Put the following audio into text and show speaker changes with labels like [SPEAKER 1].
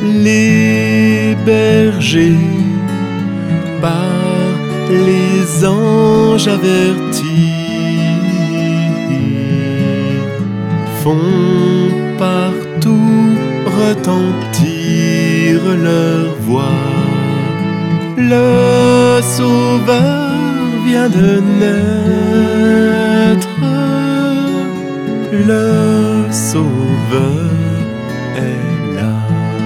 [SPEAKER 1] Les bergers par les anges avertis font partout retentir leur voix. Le Sauveur vient de naître, le Sauveur